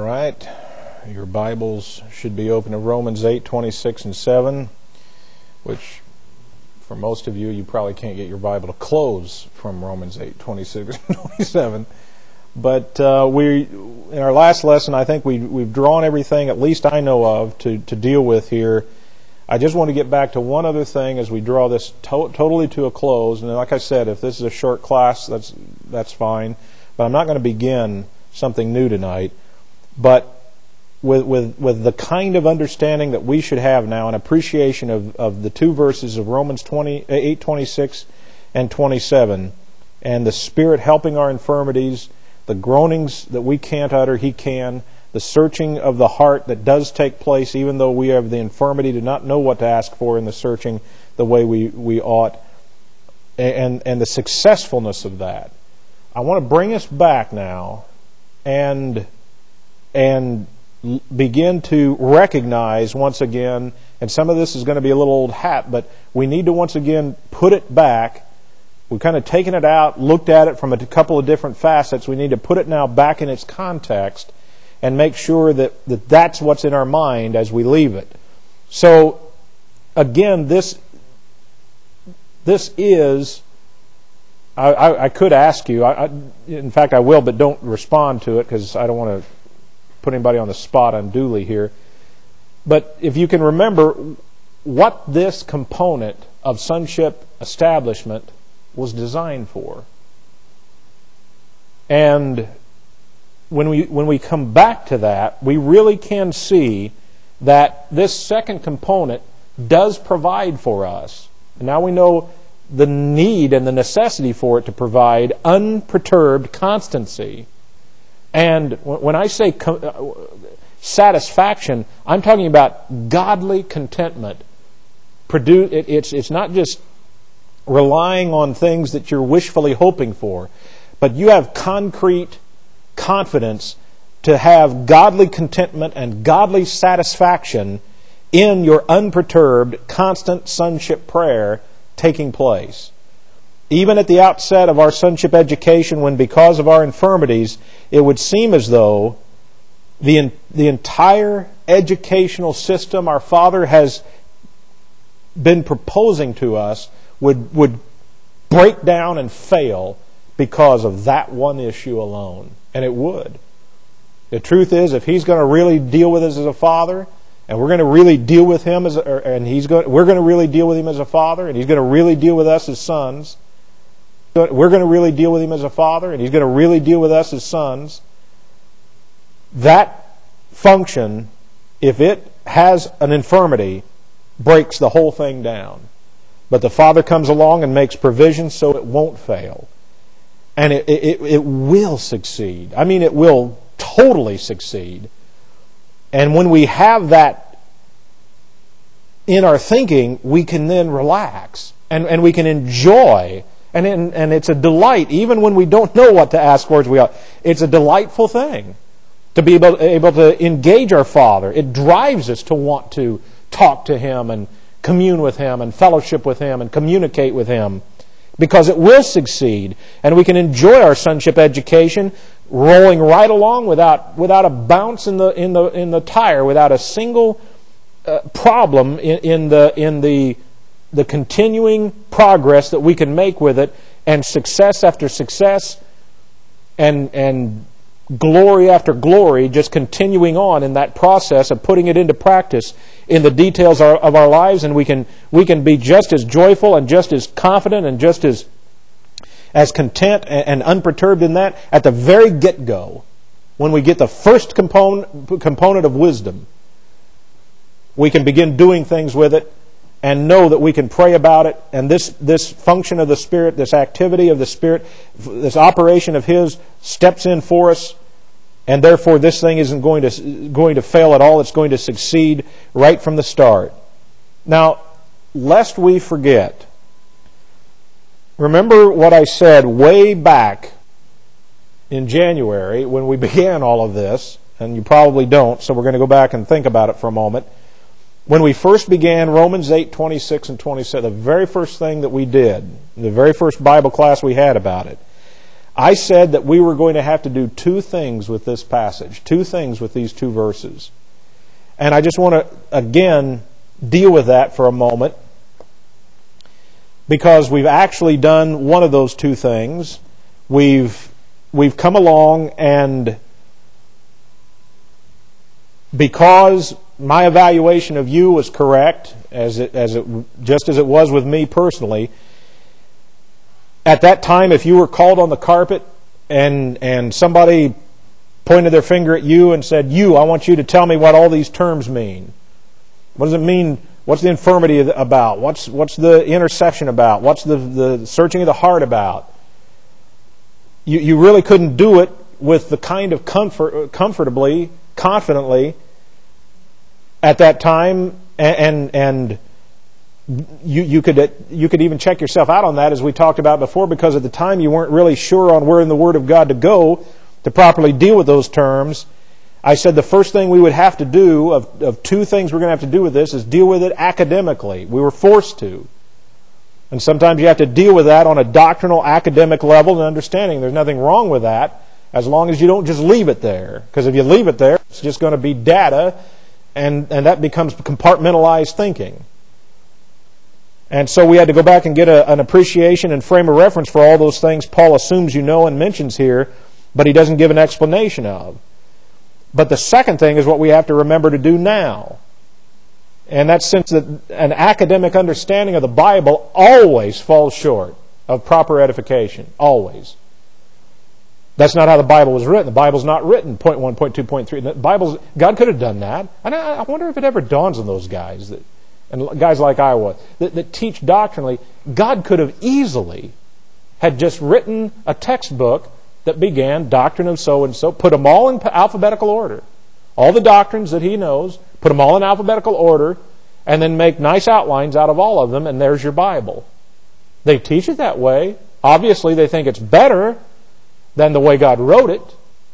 right. Your Bibles should be open to Romans 8, 26 and 7, which for most of you, you probably can't get your Bible to close from Romans 8, 26 and 27. But in our last lesson, I think we've drawn everything, at least I know of, to deal with here. I just want to get back to one other thing as we draw this totally to a close. And like I said, if this is a short class, that's fine. But I'm not going to begin something new tonight. But with the kind of understanding that we should have now, an appreciation of the two verses of Romans 8, 26 and 27, and the Spirit helping our infirmities, the groanings that we can't utter, He can, the searching of the heart that does take place, even though we have the infirmity to not know what to ask for in the searching the way we ought, and the successfulness of that. I want to bring us back now and begin to recognize once again, and some of this is going to be a little old hat, but we need to once again put it back. We've kind of taken it out, looked at it from a couple of different facets. We need to put it now back in its context and make sure that that's what's in our mind as we leave it. So, again, this is... I could ask you, in fact I will, but don't respond to it because I don't want to put anybody on the spot unduly here. But if you can remember what this component of sonship establishment was designed for. And when we come back to that, we really can see that this second component does provide for us. And now we know the need and the necessity for it to provide unperturbed constancy. And when I say satisfaction, I'm talking about godly contentment. It's not just relying on things that you're wishfully hoping for, but you have concrete confidence to have godly contentment and godly satisfaction in your unperturbed, constant sonship prayer taking place. Even at the outset of our sonship education, when because of our infirmities, it would seem as though the entire educational system our Father has been proposing to us would break down and fail because of that one issue alone. And it would. The truth is, if He's going to really deal with us as a Father, and we're going to really deal with Him we're going to really deal with Him as a Father, and He's going to really deal with us as sons. We're going to really deal with Him as a Father, and He's going to really deal with us as sons. That function, if it has an infirmity, breaks the whole thing down. But the Father comes along and makes provision so it won't fail. And it will succeed. I mean, it will totally succeed. And when we have that in our thinking, we can then relax and we can enjoy. And it's a delight, even when we don't know what to ask for as we ought. It's a delightful thing to be able to engage our Father. It drives us to want to talk to Him and commune with Him and fellowship with Him and communicate with Him, because it will succeed. And we can enjoy our sonship education rolling right along without a bounce in the tire, without a single problem in the continuing progress that we can make with it, and success after success and glory after glory, just continuing on in that process of putting it into practice in the details of our lives. And we can be just as joyful and just as confident and just as content and unperturbed in that at the very get-go, when we get the first component of wisdom. We can begin doing things with it and know that we can pray about it, and this function of the Spirit, this activity of the Spirit, this operation of His steps in for us, and therefore this thing isn't going to fail at all. It's going to succeed right from the start. Now, lest we forget, remember what I said way back in January when we began all of this, and you probably don't, so we're going to go back and think about it for a moment. When we first began Romans 8, 26 and 27, the very first thing that we did, the very first Bible class we had about it, I said that we were going to have to do two things with this passage, two things with these two verses. And I just want to, again, deal with that for a moment, because we've actually done one of those two things. We've come along, and because my evaluation of you was correct, just as it was with me personally, at that time, if you were called on the carpet and somebody pointed their finger at you and said, I want you to tell me what all these terms mean. What does it mean? What's the infirmity about? What's the intercession about? What's the searching of the heart about? You really couldn't do it with the kind of comfortably, confidently at that time, and you could even check yourself out on that, as we talked about before, because at the time you weren't really sure on where in the Word of God to go to properly deal with those terms. I said the first thing we would have to do, of two things we're going to have to do with this, is deal with it academically. We were forced to. And sometimes you have to deal with that on a doctrinal, academic level and understanding. There's nothing wrong with that, as long as you don't just leave it there. Because if you leave it there, it's just going to be data, and that becomes compartmentalized thinking. And so we had to go back and get an appreciation and frame of reference for all those things Paul assumes you know and mentions here, but he doesn't give an explanation of. But the second thing is what we have to remember to do now. And that's since that an academic understanding of the Bible always falls short of proper edification. Always. That's not how the Bible was written. The Bible's not written, point 1, point 2, point 3. God could have done that. And I wonder if it ever dawns on those guys, and guys like I was, that teach doctrinally. God could have easily had just written a textbook that began doctrine of so-and-so, put them all in alphabetical order. All the doctrines that he knows, put them all in alphabetical order, and then make nice outlines out of all of them, and there's your Bible. They teach it that way. Obviously, they think it's better than the way God wrote it.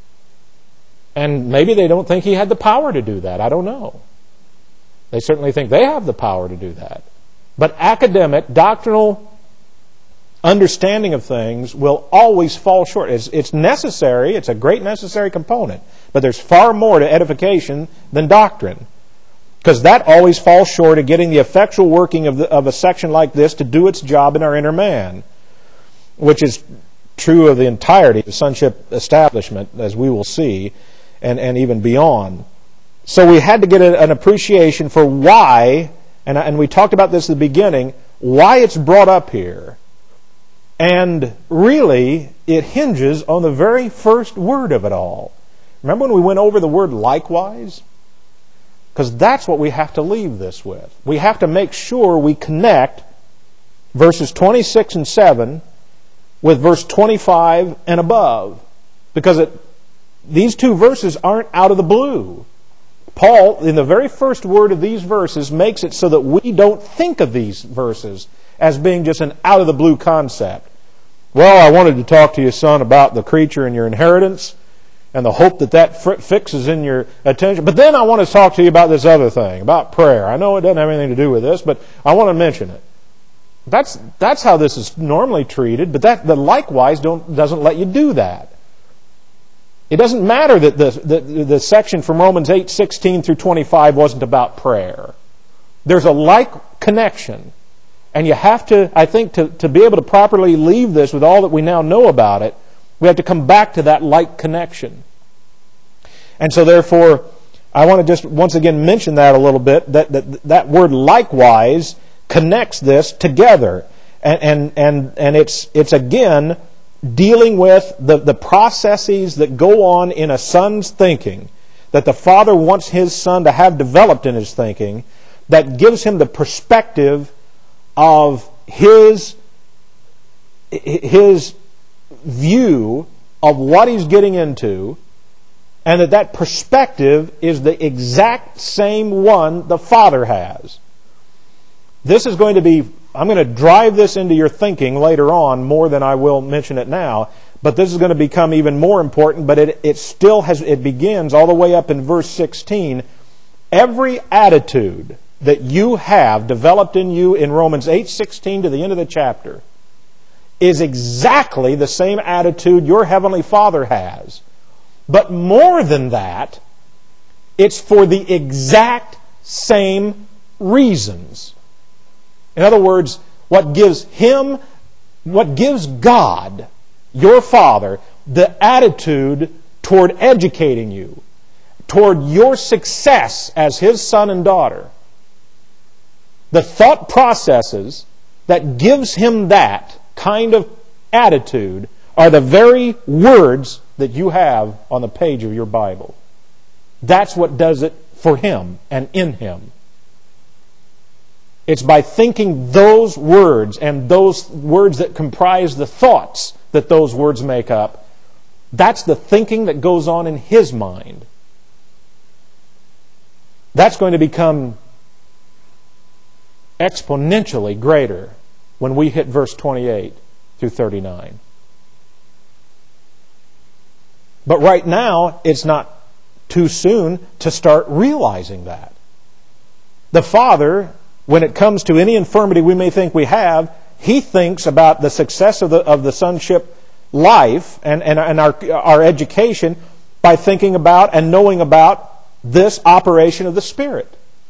And maybe they don't think he had the power to do that. I don't know. They certainly think they have the power to do that. But academic, doctrinal understanding of things will always fall short. It's necessary. It's a great necessary component. But there's far more to edification than doctrine. Because that always falls short of getting the effectual working of a section like this to do its job in our inner man, which is true of the entirety of the sonship establishment, as we will see, and even beyond. So we had to get an appreciation for why, and we talked about this at the beginning, why it's brought up here. And really, it hinges on the very first word of it all. Remember when we went over the word likewise? Because that's what we have to leave this with. We have to make sure we connect verses 26 and 7 with verse 25 and above. Because these two verses aren't out of the blue. Paul, in the very first word of these verses, makes it so that we don't think of these verses as being just an out-of-the-blue concept. Well, I wanted to talk to you, son, about the creature and your inheritance and the hope that fixes in your attention. But then I want to talk to you about this other thing, about prayer. I know it doesn't have anything to do with this, but I want to mention it. That's how this is normally treated, but the likewise doesn't let you do that. It doesn't matter that the section from Romans 8:16 through 25 wasn't about prayer. There's a like connection. And you have to, I think, to be able to properly leave this with all that we now know about it, we have to come back to that like connection. And so therefore, I want to just once again mention that a little bit, that word likewise connects this together. And it's again dealing with the processes that go on in a son's thinking, that the father wants his son to have developed in his thinking, that gives him the perspective of his view of what he's getting into, and that perspective is the exact same one the Father has. This is going to be, I'm going to drive this into your thinking later on more than I will mention it now, but this is going to become even more important, but it begins all the way up in verse 16. Every attitude that you have developed in you in Romans 8:16 to the end of the chapter is exactly the same attitude your Heavenly Father has. But more than that, it's for the exact same reasons. In other words, what gives God, your Father, the attitude toward educating you, toward your success as His son and daughter, the thought processes that gives Him that kind of attitude are the very words that you have on the page of your Bible. That's what does it for Him and in Him. It's by thinking those words and those words that comprise the thoughts that those words make up. That's the thinking that goes on in His mind. That's going to become exponentially greater when we hit verse 28 through 39. But right now, it's not too soon to start realizing that. The Father, when it comes to any infirmity we may think we have, He thinks about the success of the sonship life and our education by thinking about and knowing about this operation of the Spirit.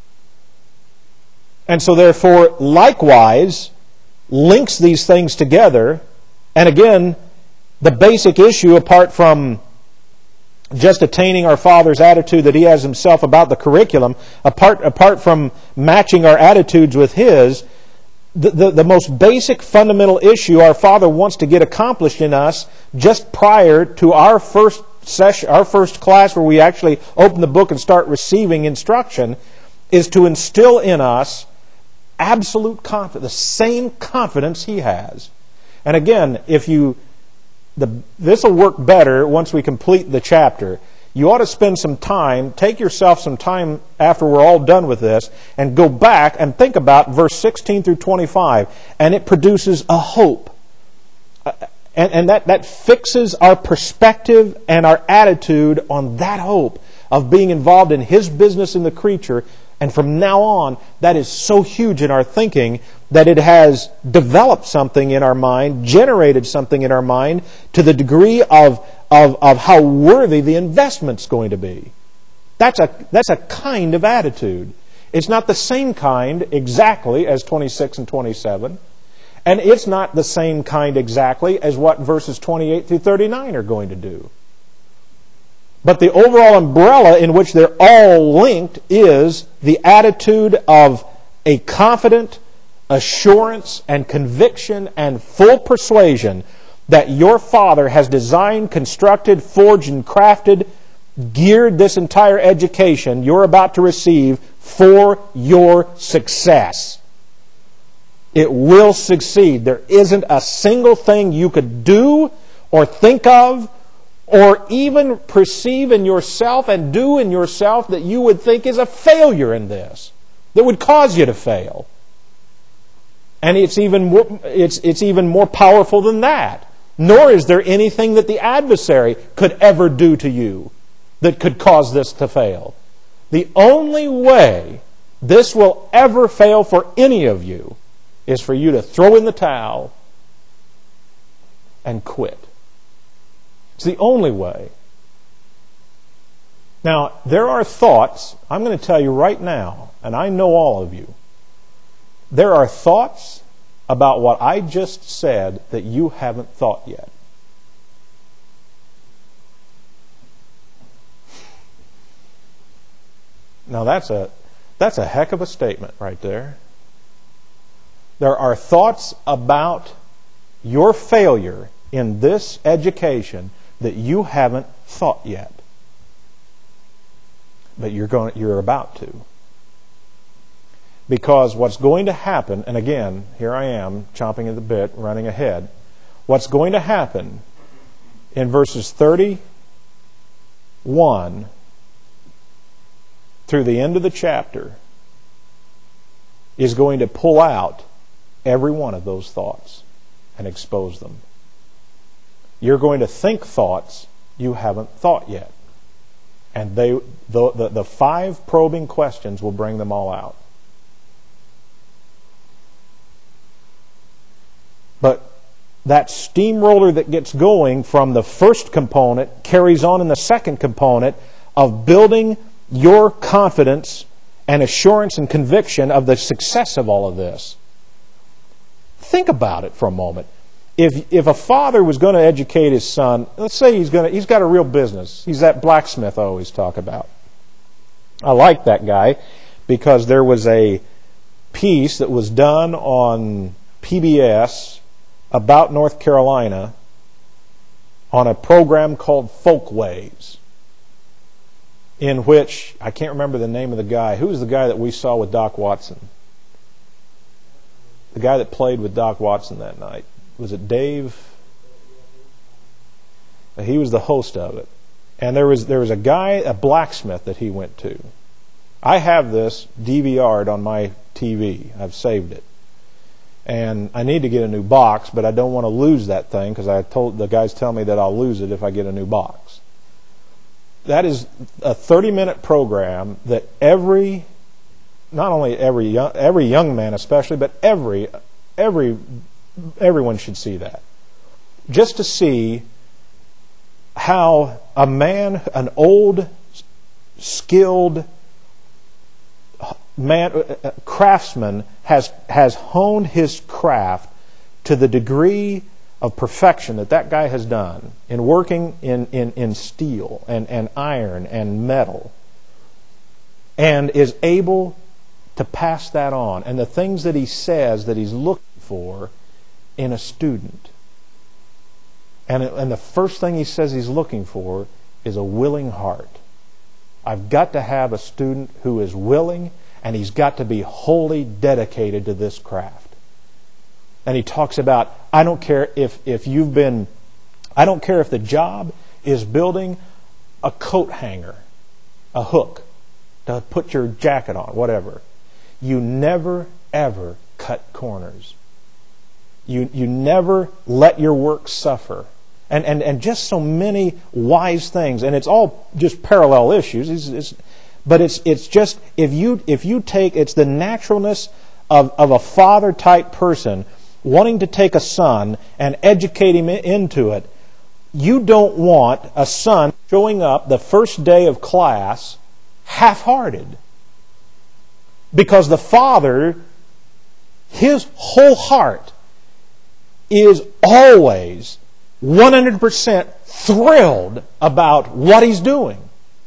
And so therefore, likewise, links these things together. And again, the basic issue, apart from just attaining our Father's attitude that He has Himself about the curriculum, apart from matching our attitudes with His, the most basic fundamental issue our Father wants to get accomplished in us just prior to our first session, our first class where we actually open the book and start receiving instruction, is to instill in us absolute confidence, the same confidence He has. And again, this will work better once we complete the chapter. You ought to spend some time, take yourself some time after we're all done with this, and go back and think about verse 16 through 25. And it produces a hope. And that fixes our perspective and our attitude on that hope of being involved in His business in the creature. And from now on, that is so huge in our thinking that it has developed something in our mind, generated something in our mind to the degree of how worthy the investment's going to be. That's a kind of attitude. It's not the same kind exactly as 26 and 27. And it's not the same kind exactly as what verses 28 through 39 are going to do. But the overall umbrella in which they're all linked is the attitude of a confident assurance and conviction and full persuasion that your Father has designed, constructed, forged, and crafted, geared this entire education you're about to receive for your success. It will succeed. There isn't a single thing you could do or think of or even perceive in yourself and do in yourself that you would think is a failure in this, that would cause you to fail. And it's even more powerful than that. Nor is there anything that the adversary could ever do to you that could cause this to fail. The only way this will ever fail for any of you is for you to throw in the towel and quit. It's the only way. Now, there are thoughts, I'm going to tell you right now, and I know all of you, there are thoughts about what I just said that you haven't thought yet. Now, that's a heck of a statement right there. There are thoughts about your failure in this education that you haven't thought yet. But you're about to. Because what's going to happen, and again, here I am, chomping at the bit, running ahead. What's going to happen in verses 31 through the end of the chapter is going to pull out every one of those thoughts and expose them. You're going to think thoughts you haven't thought yet. And the 5 probing questions will bring them all out. But that steamroller that gets going from the first component carries on in the second component of building your confidence and assurance and conviction of the success of all of this. Think about it for a moment. If a father was going to educate his son, let's say he's got a real business. He's that blacksmith I always talk about. I like that guy because there was a piece that was done on PBS about North Carolina on a program called Folkways, in which, I can't remember the name of the guy. Who was the guy that we saw with Doc Watson? The guy that played with Doc Watson that night. Was it Dave? He was the host of it. And there was a guy, a blacksmith that he went to. I have this DVR'd on my TV. I've saved it. And I need to get a new box, but I don't want to lose that thing because the guys tell me that I'll lose it if I get a new box. That is a 30-minute program that not only every young man especially, but everyone should see that. Just to see how a man, an old, skilled craftsman has honed his craft to the degree of perfection that guy has done in working in steel and iron and metal, and is able to pass that on. And the things that he says that he's looking for in a student. And the first thing he says he's looking for is a willing heart. I've got to have a student who is willing, and he's got to be wholly dedicated to this craft. And he talks about, I don't care if the job is building a coat hanger, a hook to put your jacket on, whatever. You never, ever cut corners. You never let your work suffer. And just so many wise things. And it's all just parallel issues. But it's just, if you take, it's the naturalness of a father-type person wanting to take a son and educate him into it. You don't want a son showing up the first day of class half-hearted. Because the father, his whole heart is always 100% thrilled about what he's doing.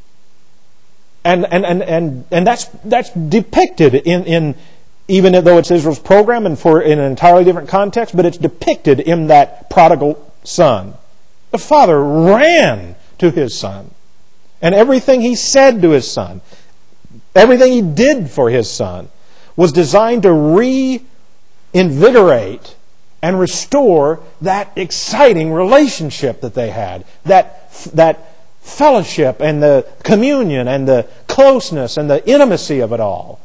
And that's depicted in even though it's Israel's program and in an entirely different context, but it's depicted in that prodigal son. The father ran to his son. And everything he said to his son, everything he did for his son, was designed to reinvigorate and restore that exciting relationship that they had. That fellowship and the communion and the closeness and the intimacy of it all.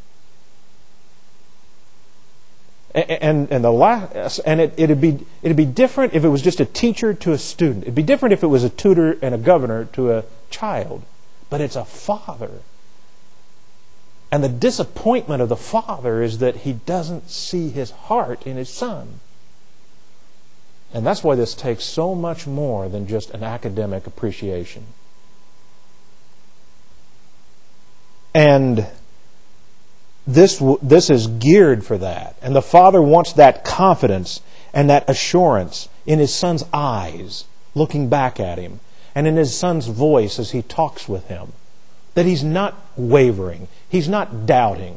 And it'd be different if it was just a teacher to a student. It'd be different if it was a tutor and a governor to a child. But it's a father. And the disappointment of the father is that he doesn't see his heart in his son. And that's why this takes so much more than just an academic appreciation. And this is geared for that. And the father wants that confidence and that assurance in his son's eyes, looking back at him, and in his son's voice as he talks with him. That he's not wavering. He's not doubting.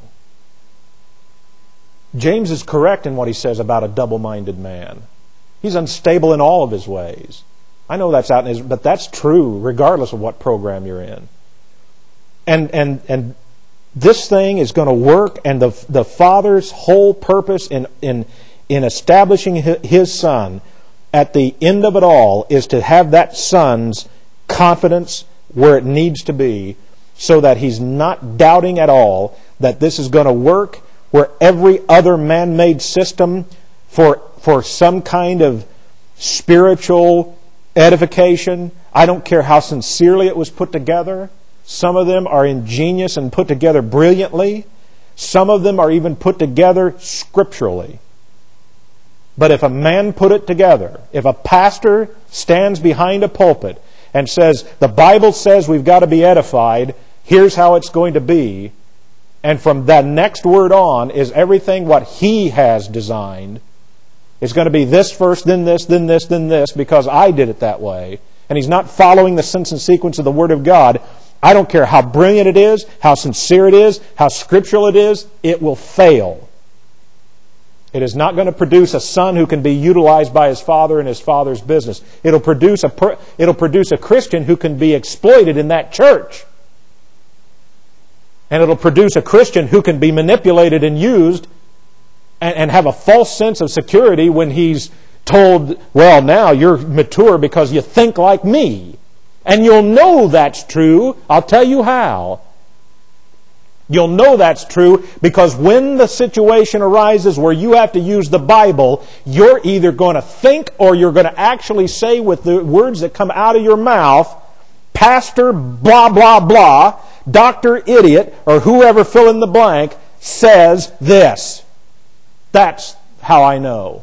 James is correct in what he says about a double-minded man. He's unstable in all of his ways. I know that's out in his, but that's true regardless of what program you're in. And this thing is going to work, and the father's whole purpose in establishing his son at the end of it all is to have that son's confidence where it needs to be, so that he's not doubting at all that this is going to work, where every other man-made system for some kind of spiritual edification, I don't care how sincerely it was put together. Some of them are ingenious and put together brilliantly. Some of them are even put together scripturally. But if a man put it together, if a pastor stands behind a pulpit and says, the Bible says we've got to be edified, here's how it's going to be, and from that next word on is everything what he has designed, it's going to be this first, then this, then this, then this, because I did it that way, and he's not following the sense and sequence of the Word of God, I don't care how brilliant it is, how sincere it is, how scriptural it is, it will fail. It is not going to produce a son who can be utilized by his father in his father's business. It'll produce a Christian who can be exploited in that church. And it'll produce a Christian who can be manipulated and used and have a false sense of security when he's told, well, now you're mature because you think like me. And you'll know that's true. I'll tell you how. You'll know that's true because when the situation arises where you have to use the Bible, you're either going to think or you're going to actually say with the words that come out of your mouth, Pastor blah, blah, blah, Dr. Idiot, or whoever fill in the blank, says this. That's how I know.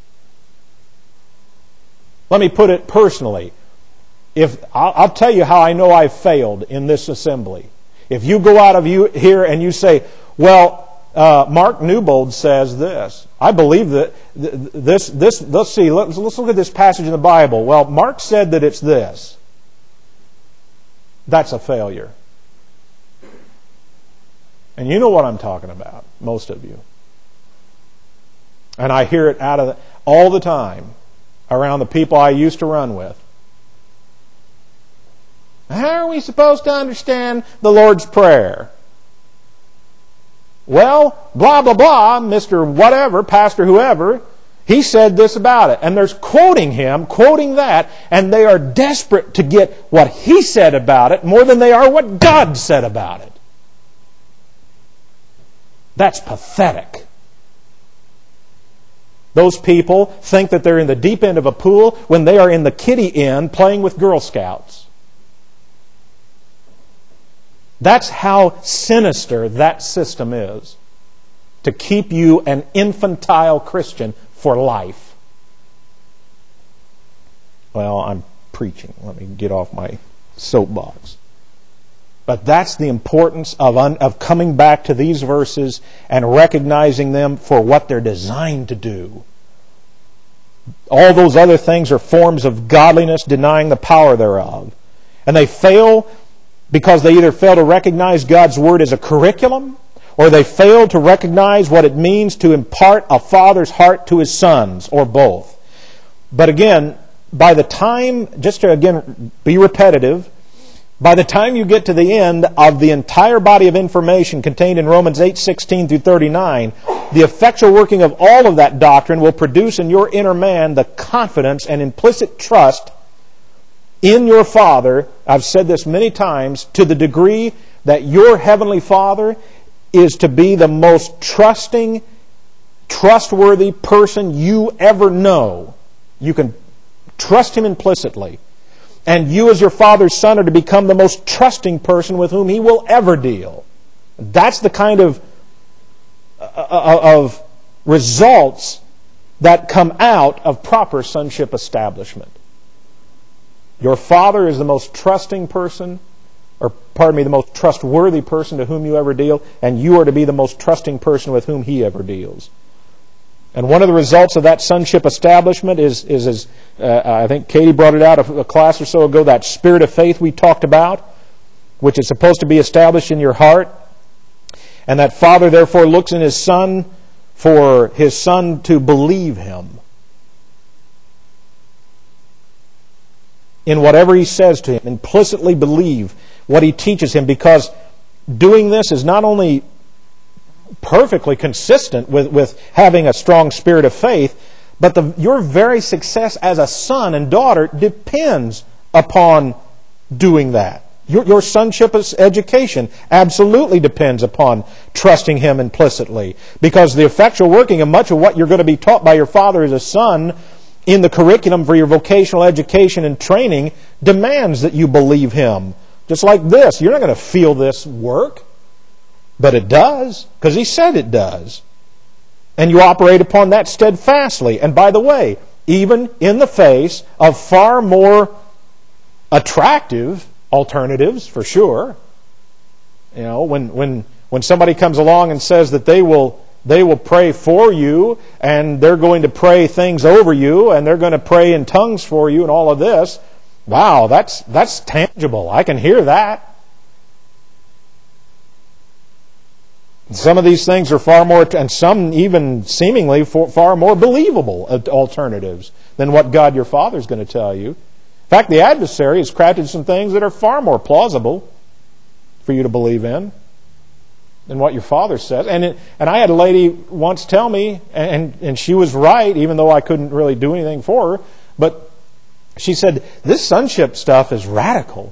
Let me put it personally. I'll tell you how I know I've failed in this assembly. If you go out of here and you say, well, Mark Newbold says this. I believe that this. Let's see. Let's look at this passage in the Bible. Well, Mark said that it's this. That's a failure. And you know what I'm talking about, most of you. And I hear it all the time around the people I used to run with. How are we supposed to understand the Lord's Prayer? Well, blah, blah, blah, Mr. Whatever, Pastor whoever, he said this about it. And there's quoting him, quoting that, and they are desperate to get what he said about it more than they are what God said about it. That's pathetic. Those people think that they're in the deep end of a pool when they are in the kiddie end playing with Girl Scouts. That's how sinister that system is, to keep you an infantile Christian for life. Well, I'm preaching. Let me get off my soapbox. But that's the importance of coming back to these verses and recognizing them for what they're designed to do. All those other things are forms of godliness denying the power thereof. And they fail because they either fail to recognize God's Word as a curriculum, or they fail to recognize what it means to impart a father's heart to his sons, or both. But again, by the time, just to again be repetitive, by the time you get to the end of the entire body of information contained in Romans 8:16 through 39, the effectual working of all of that doctrine will produce in your inner man the confidence and implicit trust in your Father. I've said this many times, to the degree that your Heavenly Father is to be the most trusting, trustworthy person you ever know. You can trust Him implicitly. And you as your Father's son are to become the most trusting person with whom He will ever deal. That's the kind of results that come out of proper sonship establishment. Your Father is the most trusting person, the most trustworthy person to whom you ever deal, and you are to be the most trusting person with whom He ever deals. And one of the results of that sonship establishment is I think Katie brought it out a class or so ago, that spirit of faith we talked about, which is supposed to be established in your heart. And that Father therefore looks in His Son for His Son to believe Him in whatever He says to him, implicitly believe what He teaches him, because doing this is not only perfectly consistent with having a strong spirit of faith, but your very success as a son and daughter depends upon doing that. Your sonship education absolutely depends upon trusting Him implicitly, because the effectual working of much of what you're going to be taught by your father as a son in the curriculum for your vocational education and training demands that you believe Him. Just like this, you're not going to feel this work, but it does, because He said it does. And you operate upon that steadfastly. And by the way, even in the face of far more attractive alternatives, for sure. You know, when somebody comes along and says that they will pray for you, and they're going to pray things over you, and they're going to pray in tongues for you, and all of this, wow, that's tangible. I can hear that. Some of these things are far more, and some even seemingly far more believable alternatives than what God your Father is going to tell you. In fact, the adversary has crafted some things that are far more plausible for you to believe in than what your Father says. And I had a lady once tell me, and she was right, even though I couldn't really do anything for her, but she said, this sonship stuff is radical.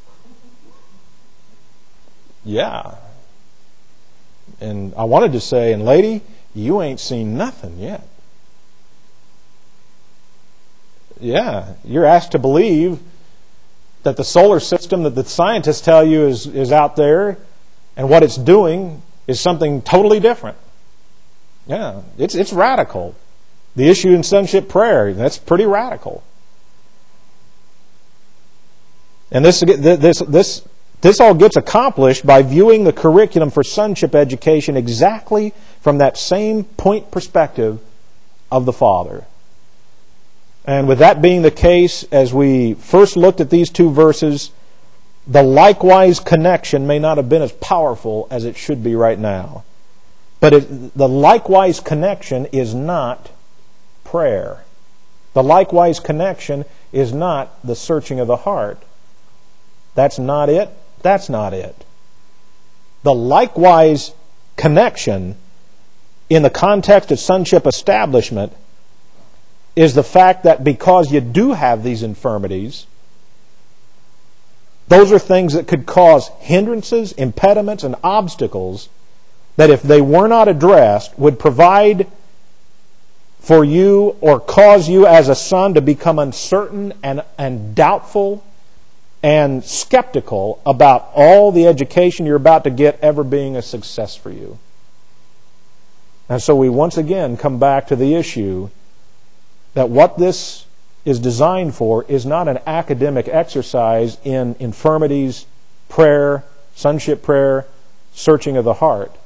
Yeah. And I wanted to say, and lady, you ain't seen nothing yet. Yeah, you're asked to believe that the solar system that the scientists tell you is out there, and what it's doing is something totally different. Yeah, it's radical. The issue in sonship prayer, that's pretty radical. And this all gets accomplished by viewing the curriculum for sonship education exactly from that same point perspective of the Father. And with that being the case, as we first looked at these two verses, the likewise connection may not have been as powerful as it should be right now. But the likewise connection is not prayer. The likewise connection is not the searching of the heart. That's not it. That's not it. The likewise connection in the context of sonship establishment is the fact that because you do have these infirmities, those are things that could cause hindrances, impediments, and obstacles that if they were not addressed would provide for you or cause you as a son to become uncertain and doubtful and skeptical about all the education you're about to get ever being a success for you. And so we once again come back to the issue that what this is designed for is not an academic exercise in infirmities, prayer, sonship prayer, searching of the heart.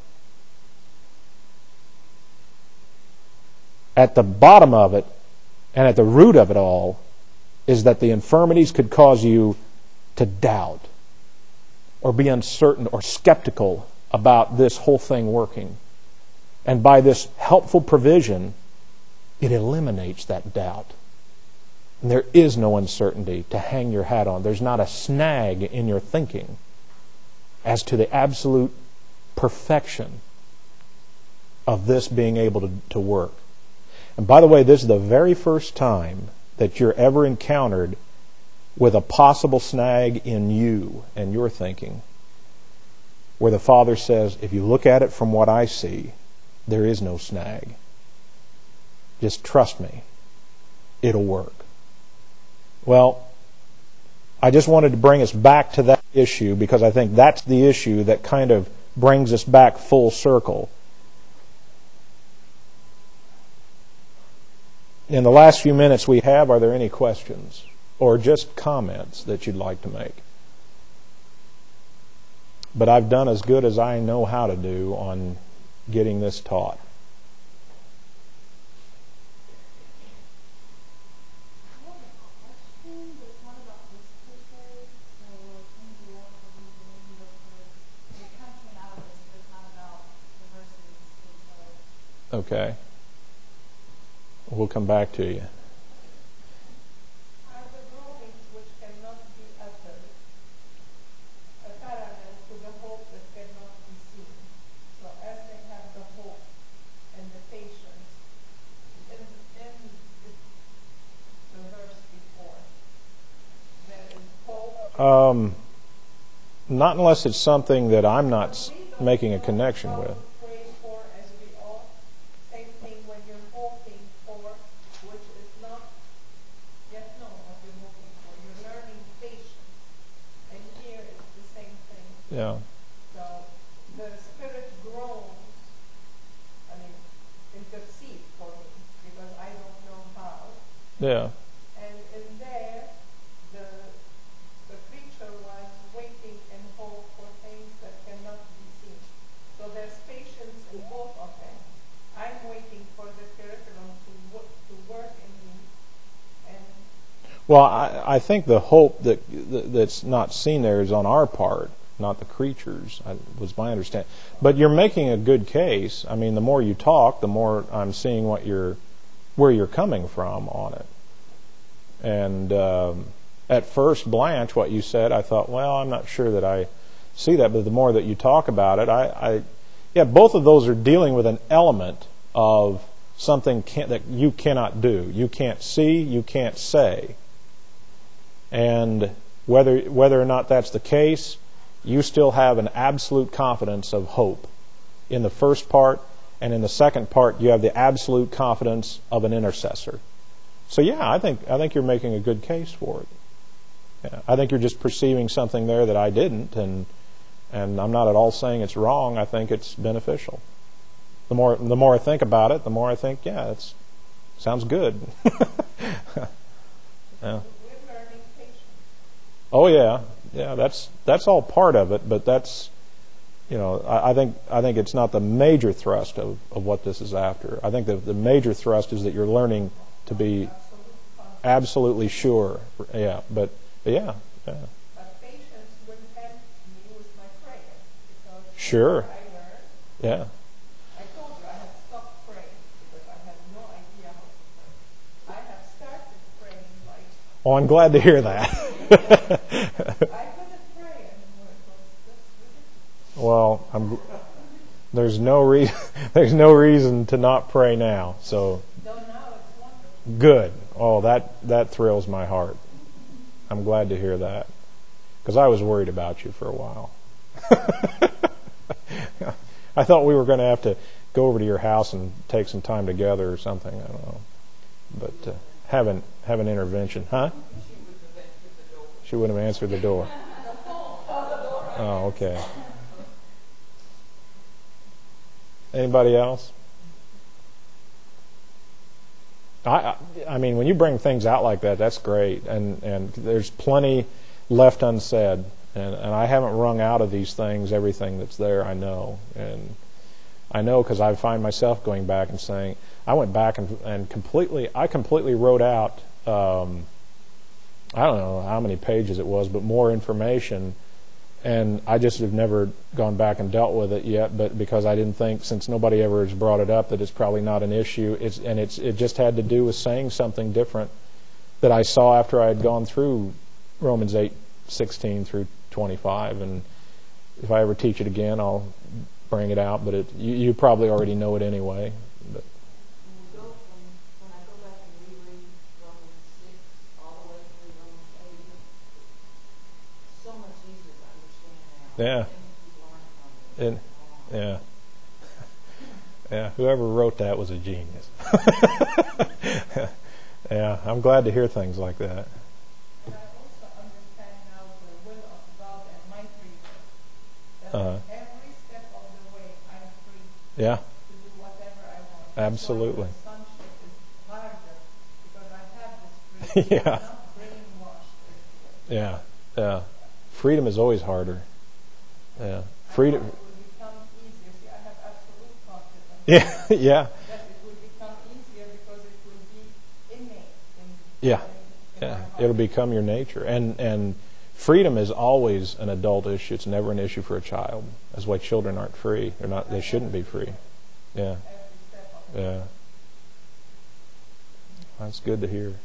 At the bottom of it, and at the root of it all, is that the infirmities could cause you to doubt or be uncertain or skeptical about this whole thing working. And by this helpful provision, it eliminates that doubt. And there is no uncertainty to hang your hat on. There's not a snag in your thinking as to the absolute perfection of this being able to work. And by the way, this is the very first time that you're ever encountered with a possible snag in you and your thinking, where the Father says, if you look at it from what I see, there is no snag. Just trust me. It'll work. Well, I just wanted to bring us back to that issue because I think that's the issue that kind of brings us back full circle. In the last few minutes we have, are there any questions or just comments that you'd like to make? But I've done as good as I know how to do on getting this taught. Okay. We'll come back to you. Are the groanings which cannot be uttered a parallel to the hope that cannot be seen? So as they have the hope and the patience in the verse before, there is hope. Not unless it's something that I'm not making a connection with. Pray for as we ought. Same thing when you're hoping for, which is not yet known what you're hoping for. You're learning patience, and here it's the same thing. Yeah. So the Spirit groans. I mean, intercede for me because I don't know how. Yeah. And in there, the preacher was waiting in hope for things that cannot be seen. So there's patience in both of them. I'm waiting for the curriculum to work in me. And Well, I think the hope that's not seen there is on our part, not the creatures, was my understanding. But you're making a good case. I mean, the more you talk, the more I'm seeing where you're coming from on it. And at first blanch, what you said, I thought, well, I'm not sure that I see that. But the more that you talk about it, yeah, both of those are dealing with an element of something that you cannot do. You can't see, you can't say. And whether or not that's the case, you still have an absolute confidence of hope in the first part, and in the second part, you have the absolute confidence of an intercessor. So yeah, I think you're making a good case for it. Yeah, I think you're just perceiving something there that I didn't, and I'm not at all saying it's wrong. I think it's beneficial. The more I think about it, the more I think, yeah, that sounds good. Yeah. we're learning patience. Oh yeah, that's all part of it, but that's, I think it's not the major thrust of what this is after. I think the major thrust is that you're learning to be absolutely sure. Yeah, but yeah. But patience will help me with my prayer because Sure. I learned. Yeah. I told you I had stopped praying because I had no idea how to pray. I have started praying like Oh, I'm glad to hear that. I couldn't pray anymore. It was just ridiculous. Well, there's no reason to not pray now. So So now it's wonderful. good. Oh, that thrills my heart. I'm glad to hear that, because I was worried about you for a while. I thought we were going to have to go over to your house and take some time together or something. I don't know, but have an intervention, huh? She wouldn't have answered the door. Oh, okay. Anybody else? I mean, when you bring things out like that, that's great, and there's plenty left unsaid, and I haven't wrung out of these things everything that's there. I know, and I know because I find myself going back and saying, I went back and completely wrote out. I don't know how many pages it was, but more information. And I just have never gone back and dealt with it yet, but because I didn't think, since nobody ever has brought it up, that it's probably not an issue. It just had to do with saying something different that I saw after I had gone through Romans 8:16 through 25. And if I ever teach it again, I'll bring it out. But you probably already know it anyway. But When I go back and reread Romans 6 all the way through Romans 8, it's so much easier to understand now. Yeah. Things we've learned from it. Yeah, whoever wrote that was a genius. Yeah, I'm glad to hear things like that. And I also understand now the will of God and my freedom. That every step of the way I'm free Yeah, to do whatever I want. Absolutely. That's why the sonship is harder because I have this freedom. Yeah. I'm not brainwashed. yeah. Freedom is always harder. Yeah, freedom. It will become easier. See, I have absolute confidence. Yeah. That it will become easier because it will be innate Yeah. in my Yeah, heart. it'll become your nature. And freedom is always an adult issue. It's never an issue for a child. That's why children aren't free. They shouldn't be free. Yeah. Every step of it. Yeah. That's good to hear.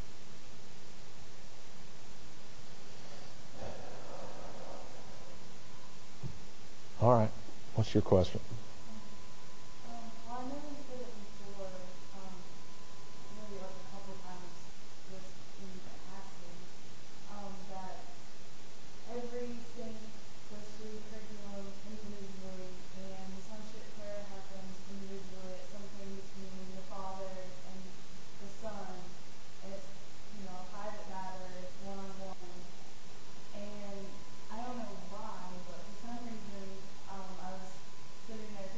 All right. What's your question? Well, I know you said it before, maybe like a couple times just in passing, that every saint goes through curriculum individually, and the sonship prayer happens individually. It's something between the Father and the Son, and it's, a private matter, it's one-on-one. And I don't know why, but for some reason, I was sitting there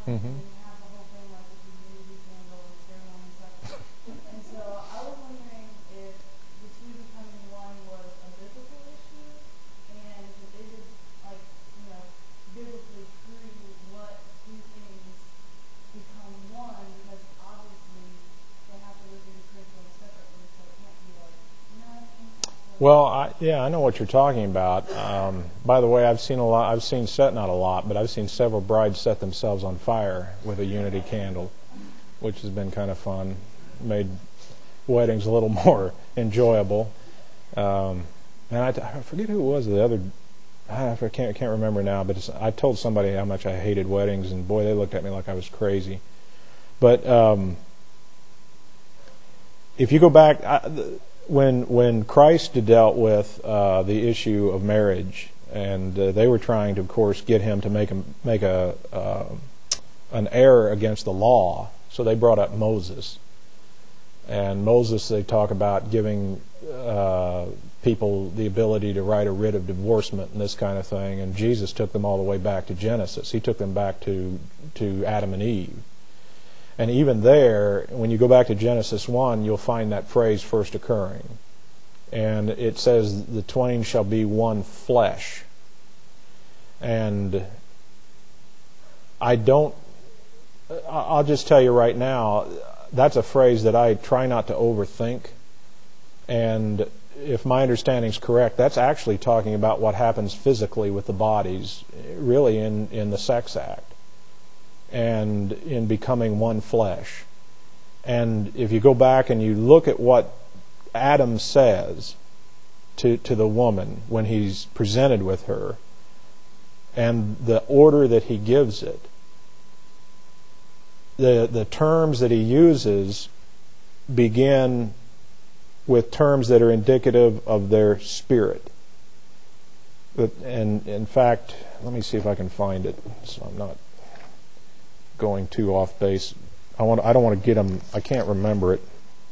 And you have the whole thing like with the unity candle and ceremony and stuff. And so I was wondering if the two becoming one was a biblical issue, and if they could, like, biblically prove what two things become one, because obviously they have to look at the curriculum separately, so it can't be like, Well, I know what you're talking about. By the way, I've seen not a lot, but I've seen several brides set themselves on fire with a unity candle, which has been kind of fun. Made weddings a little more enjoyable. And I forget who it was. I can't remember now. But I told somebody how much I hated weddings, and boy, they looked at me like I was crazy. But if you go back. When Christ dealt with the issue of marriage, and they were trying to, of course, get him to make an error against the law, so they brought up Moses. And Moses, they talk about giving people the ability to write a writ of divorcement and this kind of thing. And Jesus took them all the way back to Genesis. He took them back to Adam and Eve. And even there, when you go back to Genesis 1, you'll find that phrase first occurring. And it says, the twain shall be one flesh. And I'll just tell you right now, that's a phrase that I try not to overthink. And if my understanding is correct, that's actually talking about what happens physically with the bodies, really in the sex act, and in becoming one flesh. And if you go back and you look at what Adam says to the woman when he's presented with her, and the order that he gives it, the terms that he uses begin with terms that are indicative of their spirit. And in fact, let me see if I can find it, so I'm not going too off base. I don't want to get them. I can't remember it.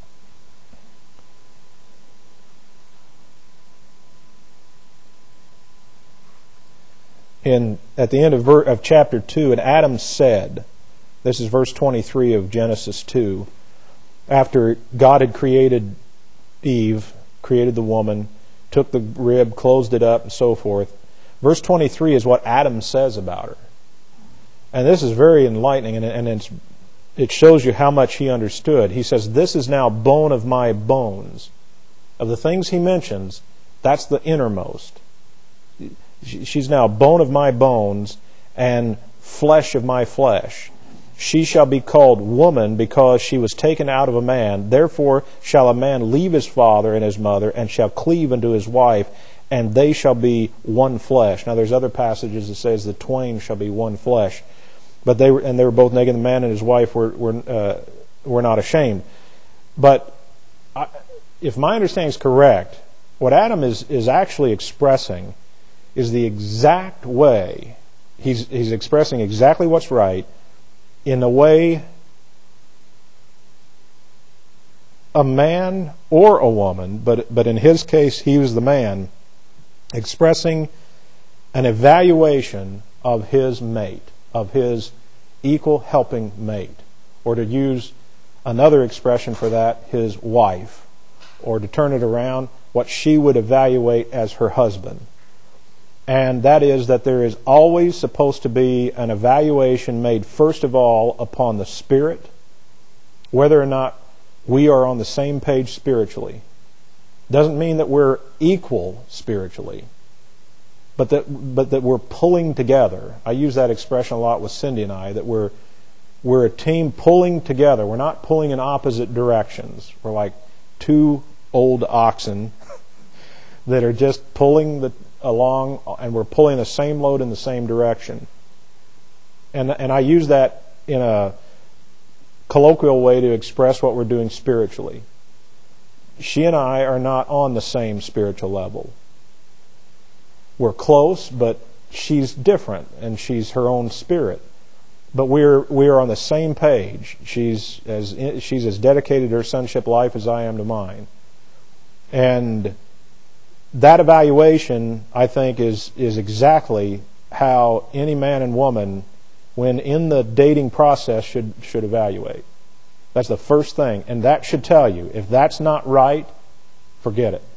At the end of chapter 2, and Adam said, this is verse 23 of Genesis 2, after God had created Eve, created the woman, took the rib, closed it up, and so forth. Verse 23 is what Adam says about her. And this is very enlightening, and it shows you how much he understood. He says, this is now bone of my bones. Of the things he mentions, that's the innermost. She's now bone of my bones and flesh of my flesh. She shall be called woman because she was taken out of a man. Therefore shall a man leave his father and his mother and shall cleave unto his wife, and they shall be one flesh. Now there's other passages that says the twain shall be one flesh. But they were both naked. The man and his wife were not ashamed. But if my understanding is correct, what Adam is actually expressing is the exact way he's expressing exactly what's right in the way a man or a woman, but in his case he was the man, expressing an evaluation of his mate, of his equal helping mate, or to use another expression for that, his wife, or to turn it around, what she would evaluate as her husband. And that is that there is always supposed to be an evaluation made first of all upon the spirit, whether or not we are on the same page spiritually. Doesn't mean that we're equal spiritually, but that we're pulling together. I use that expression a lot with Cindy and I, that we're a team pulling together. We're not pulling in opposite directions. We're like two old oxen that are just pulling along, and we're pulling the same load in the same direction. And I use that in a colloquial way to express what we're doing spiritually. She and I are not on the same spiritual level. We're close, but she's different, and she's her own spirit. But we are on the same page. She's as dedicated to her sonship life as I am to mine. And that evaluation, I think, is exactly how any man and woman when in the dating process should evaluate. That's the first thing. And that should tell you, if that's not right, forget it.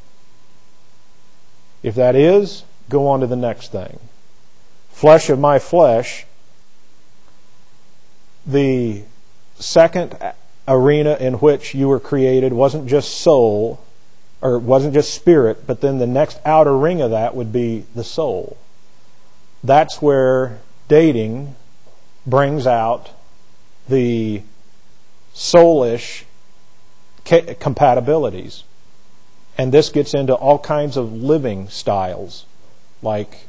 If that is, go on to the next thing. Flesh of my flesh, the second arena in which you were created wasn't just soul, or it wasn't just spirit, but then the next outer ring of that would be the soul. That's where dating brings out the soulish compatibilities. And this gets into all kinds of living styles. Like,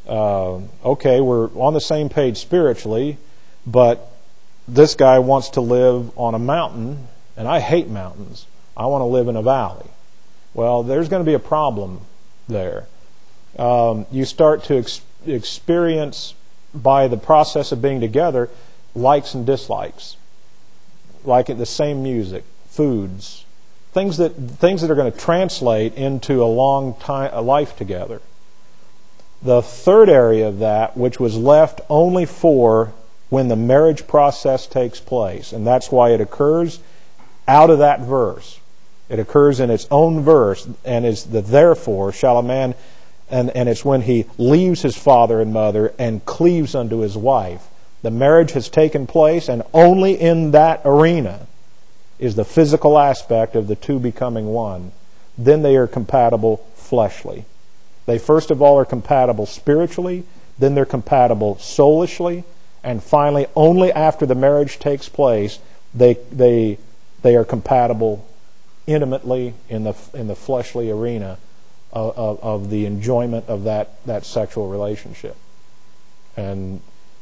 okay, we're on the same page spiritually, but this guy wants to live on a mountain, and I hate mountains. I want to live in a valley. Well, there's going to be a problem there. You start to experience, by the process of being together, likes and dislikes. Like the same music, foods, things that are going to translate into a life together. The third area of that, which was left only for when the marriage process takes place, and that's why it occurs out of that verse. It occurs in its own verse, and is the therefore shall a man, and it's when he leaves his father and mother and cleaves unto his wife. The marriage has taken place, and only in that arena is the physical aspect of the two becoming one. Then they are compatible fleshly. They first of all are compatible spiritually, then they're compatible soulishly, and finally, only after the marriage takes place, they are compatible intimately in the fleshly arena of the enjoyment of that sexual relationship. And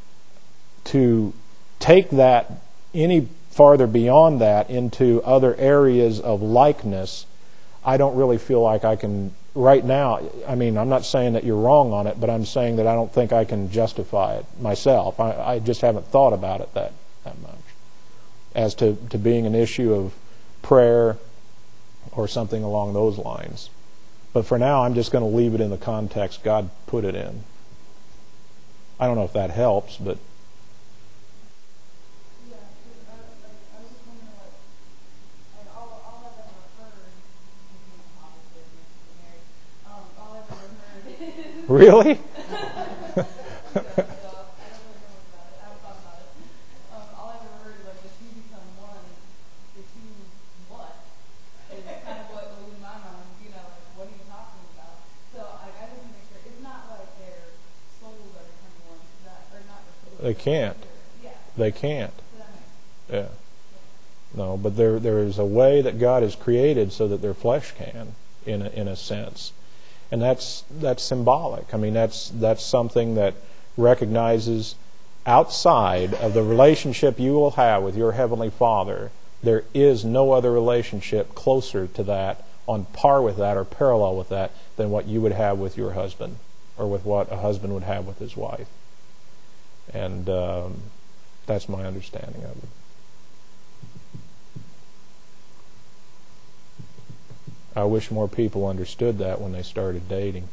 to take that any farther beyond that into other areas of likeness, I don't really feel like I can right now. I mean, I'm not saying that you're wrong on it, but I'm saying that I don't think I can justify it myself. I just haven't thought about it that much as to being an issue of prayer or something along those lines. But for now, I'm just going to leave it in the context God put it in. I don't know if that helps, but Yeah, 'cause I was just wondering what, and all I've ever heard, obviously I've been married, all I've ever heard really? so I don't really know about it. I haven't thought about it. All I've ever heard is like the two become one, the two what? Is kind of what was in my mind, like what are you talking about? So like I just want to make sure it's not like their souls are becoming one, or not their souls. They can't. Yeah. They can't. So that makes Yeah. sense. No, but there is a way that God has created so that their flesh can, in a sense, and that's symbolic. I mean, that's something that recognizes outside of the relationship you will have with your Heavenly Father, there is no other relationship closer to that, on par with that, or parallel with that, than what you would have with your husband, or with what a husband would have with his wife. And that's my understanding of it. I wish more people understood that when they started dating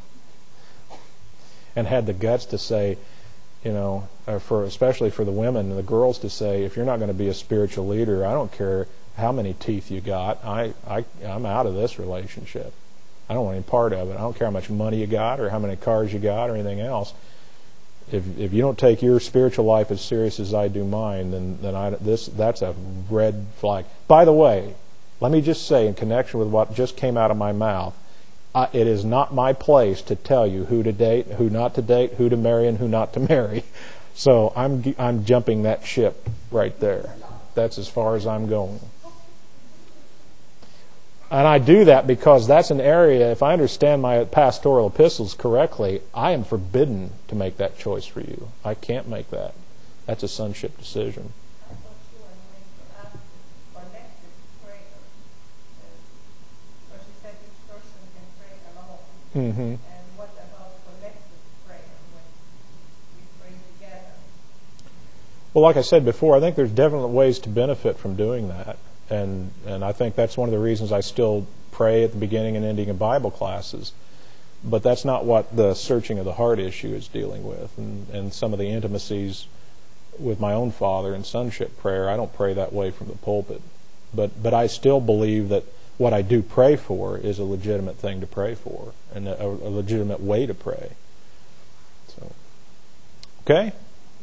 and had the guts to say, especially for the women and the girls, to say, if you're not going to be a spiritual leader, I don't care how many teeth you got, I'm out of this relationship. I don't want any part of it. I don't care how much money you got or how many cars you got or anything else. If you don't take your spiritual life as serious as I do mine, then that's a red flag. By the way, let me just say, in connection with what just came out of my mouth, it is not my place to tell you who to date, who not to date, who to marry, and who not to marry. So I'm jumping that ship right there. That's as far as I'm going. And I do that because that's an area, if I understand my pastoral epistles correctly, I am forbidden to make that choice for you. I can't make that. That's a sonship decision. I thought you were going to ask collective prayer. Because you said each person can pray alone. Mm-hmm. And what about collective prayer when we pray together? Well, like I said before, I think there's definite ways to benefit from doing that. And I think that's one of the reasons I still pray at the beginning and ending of Bible classes. But that's not what the searching of the heart issue is dealing with. And some of the intimacies with my own father in sonship prayer. I don't pray that way from the pulpit. But I still believe that what I do pray for is a legitimate thing to pray for and a legitimate way to pray. So, okay?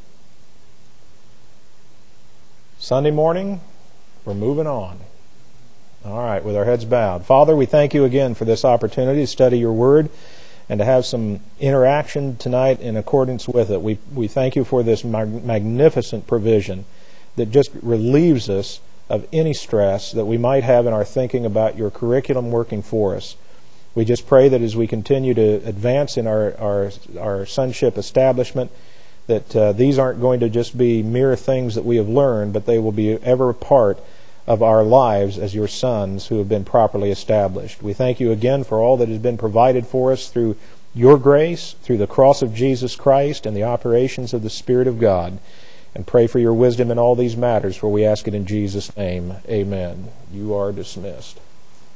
Sunday morning, we're moving on. All right, with our heads bowed. Father, we thank you again for this opportunity to study your word and to have some interaction tonight in accordance with it. We thank you for this magnificent provision that just relieves us of any stress that we might have in our thinking about your curriculum working for us. We just pray that as we continue to advance in our sonship establishment, that these aren't going to just be mere things that we have learned, but they will be ever a part of our lives as your sons who have been properly established. We thank you again for all that has been provided for us through your grace, through the cross of Jesus Christ and the operations of the Spirit of God, and pray for your wisdom in all these matters, for we ask it in Jesus' name. Amen. You are dismissed.